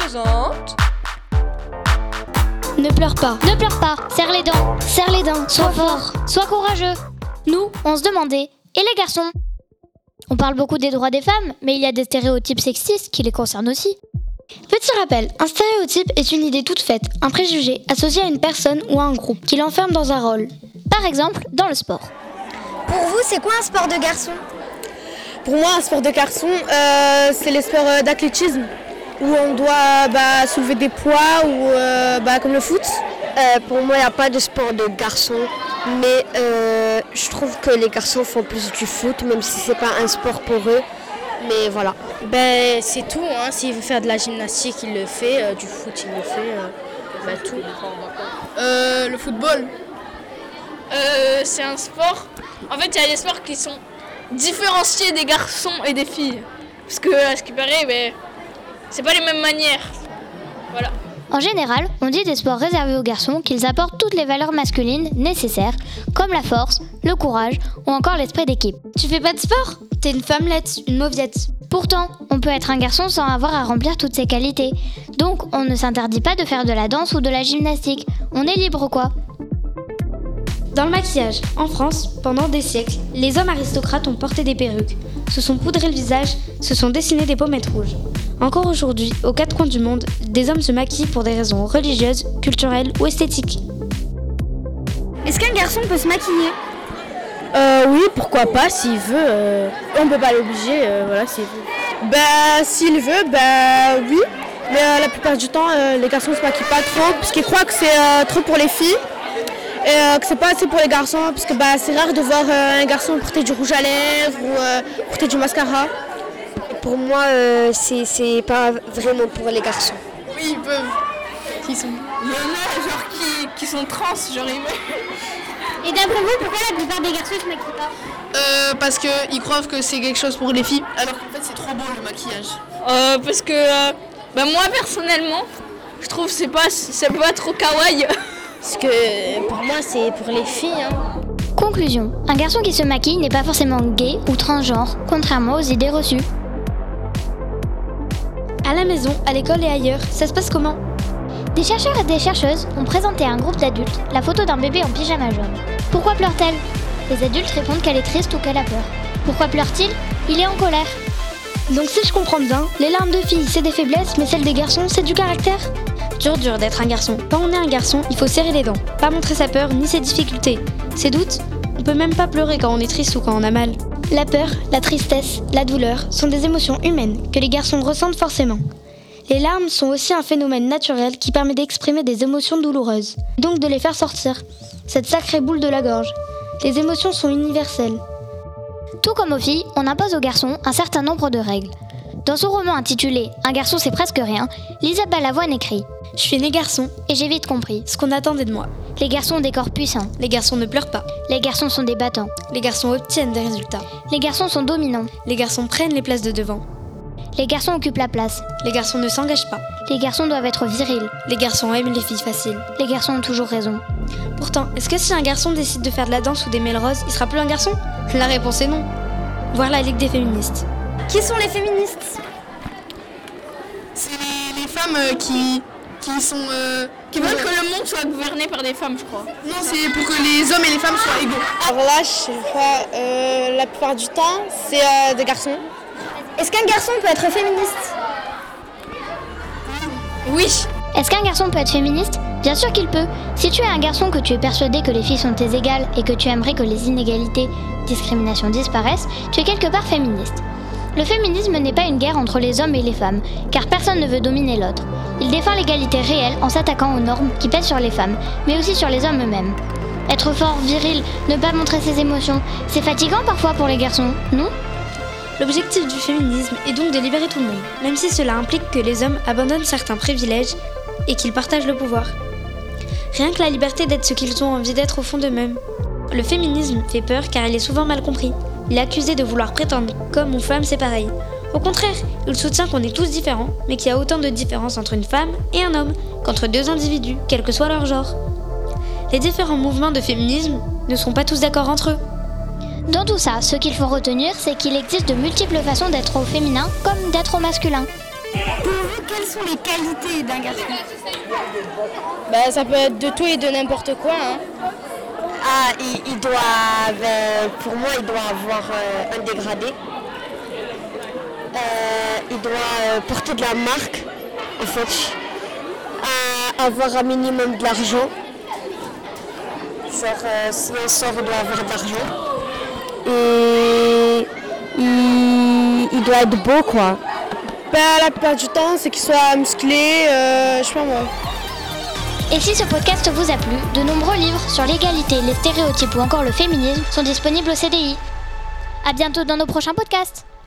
présente... Ne pleure pas, serre les dents, sois fort, sois courageux. Nous, on se demandait, et les garçons? On parle beaucoup des droits des femmes, mais il y a des stéréotypes sexistes qui les concernent aussi. Petit rappel, un stéréotype est une idée toute faite, un préjugé associé à une personne ou à un groupe qui l'enferme dans un rôle. Par exemple, dans le sport. Pour vous, c'est quoi un sport de garçon? Pour moi, un sport de garçon, c'est les sports d'athlétisme, où on doit soulever des poids, ou comme le foot. Pour moi, il n'y a pas de sport de garçon, mais je trouve que les garçons font plus du foot, même si c'est pas un sport pour eux. Mais voilà. C'est tout, hein. S'il veut faire de la gymnastique, il le fait, du foot, il le fait, tout. Le football, c'est un sport. En fait, il y a des sports qui sont différenciés des garçons et des filles. Parce que, à ce qui paraît, c'est pas les mêmes manières. Voilà. En général, on dit des sports réservés aux garçons qu'ils apportent toutes les valeurs masculines nécessaires, comme la force, le courage ou encore l'esprit d'équipe. Tu fais pas de sport? T'es une femmelette, une mauviette. Pourtant, on peut être un garçon sans avoir à remplir toutes ses qualités. Donc, on ne s'interdit pas de faire de la danse ou de la gymnastique. On est libre, quoi. Dans le maquillage, en France, pendant des siècles, les hommes aristocrates ont porté des perruques, se sont poudrés le visage, se sont dessinés des pommettes rouges. Encore aujourd'hui, aux quatre coins du monde, des hommes se maquillent pour des raisons religieuses, culturelles ou esthétiques. Est-ce qu'un garçon peut se maquiller? Oui, pourquoi pas, s'il veut. On peut pas l'obliger, s'il veut. S'il veut, oui. Mais la plupart du temps, les garçons se maquillent pas trop, parce qu'ils croient que c'est trop pour les filles. Et que c'est pas assez pour les garçons, parce que c'est rare de voir un garçon porter du rouge à lèvres ou porter du mascara. Pour moi, c'est pas vraiment pour les garçons. Oui, ils peuvent. Il y en a qui sont trans, Et d'après vous, pourquoi la plupart des garçons se maquillent pas? Parce qu'ils croient que c'est quelque chose pour les filles, alors qu'en fait c'est trop beau le maquillage. Parce que moi personnellement, je trouve que c'est pas trop kawaii. Parce que pour moi, c'est pour les filles. Hein. Conclusion, un garçon qui se maquille n'est pas forcément gay ou transgenre, contrairement aux idées reçues. À la maison, à l'école et ailleurs, ça se passe comment? Des chercheurs et des chercheuses ont présenté à un groupe d'adultes la photo d'un bébé en pyjama jaune. Pourquoi pleure-t-elle? Les adultes répondent qu'elle est triste ou qu'elle a peur. Pourquoi pleure-t-il? Il est en colère. Donc si je comprends bien, les larmes de filles c'est des faiblesses, mais celles des garçons c'est du caractère? Dur d'être un garçon. Quand on est un garçon, il faut serrer les dents, pas montrer sa peur ni ses difficultés. Ses doutes? On peut même pas pleurer quand on est triste ou quand on a mal. La peur, la tristesse, la douleur sont des émotions humaines que les garçons ressentent forcément. Les larmes sont aussi un phénomène naturel qui permet d'exprimer des émotions douloureuses, donc de les faire sortir. Cette sacrée boule de la gorge. Les émotions sont universelles. Tout comme aux filles, on impose aux garçons un certain nombre de règles. Dans son roman intitulé « Un garçon c'est presque rien », Lisa Balavoine écrit « Je suis née garçon, et j'ai vite compris ce qu'on attendait de moi. Les garçons ont des corps puissants. Les garçons ne pleurent pas. Les garçons sont des battants. Les garçons obtiennent des résultats. Les garçons sont dominants. Les garçons prennent les places de devant. Les garçons occupent la place. Les garçons ne s'engagent pas. Les garçons doivent être virils. Les garçons aiment les filles faciles. Les garçons ont toujours raison. » Pourtant, est-ce que si un garçon décide de faire de la danse ou d'aimer le rose, il sera plus un garçon? La réponse est non. Voir la Ligue des féministes. Qui sont les féministes? C'est les femmes qui veulent que le monde soit gouverné par des femmes, je crois. Non, c'est pour que les hommes et les femmes soient égaux. Alors là, je sais pas, la plupart du temps, c'est des garçons. Est-ce qu'un garçon peut être féministe? Oui. Est-ce qu'un garçon peut être féministe? Bien sûr qu'il peut. Si tu es un garçon que tu es persuadé que les filles sont tes égales et que tu aimerais que les inégalités, discriminations disparaissent, tu es quelque part féministe. Le féminisme n'est pas une guerre entre les hommes et les femmes, car personne ne veut dominer l'autre. Il défend l'égalité réelle en s'attaquant aux normes qui pèsent sur les femmes, mais aussi sur les hommes eux-mêmes. Être fort, viril, ne pas montrer ses émotions, c'est fatigant parfois pour les garçons, non? L'objectif du féminisme est donc de libérer tout le monde, même si cela implique que les hommes abandonnent certains privilèges et qu'ils partagent le pouvoir. Rien que la liberté d'être ce qu'ils ont envie d'être au fond d'eux-mêmes. Le féminisme fait peur car il est souvent mal compris. Il est accusé de vouloir prétendre qu'homme ou femme c'est pareil. Au contraire, il soutient qu'on est tous différents, mais qu'il y a autant de différences entre une femme et un homme qu'entre deux individus, quel que soit leur genre. Les différents mouvements de féminisme ne sont pas tous d'accord entre eux. Dans tout ça, ce qu'il faut retenir, c'est qu'il existe de multiples façons d'être au féminin comme d'être au masculin. Pour vous, quelles sont les qualités d'un garçon? Ça peut être de tout et de n'importe quoi. Hein. Ah, il doit, pour moi, il doit avoir un dégradé. Il doit porter de la marque, en fait. Avoir un minimum de l'argent. Genre, si un sort, il doit avoir de l'argent. Et il doit être beau, quoi. La plupart du temps, c'est qu'il soit musclé, je sais pas moi. Et si ce podcast vous a plu, de nombreux livres sur l'égalité, les stéréotypes ou encore le féminisme sont disponibles au CDI. À bientôt dans nos prochains podcasts.